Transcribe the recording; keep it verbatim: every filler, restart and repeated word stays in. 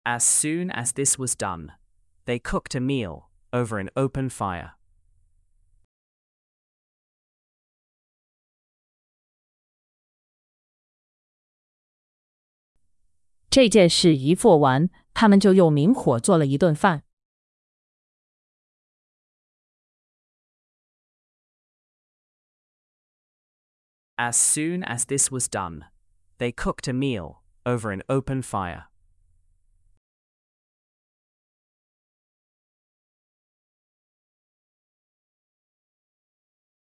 As soon as this was done, they cooked a meal over an open fire. 这件事一做完，他们就用明火做了一顿饭。 As soon as this was done, they cooked a meal over an open fire.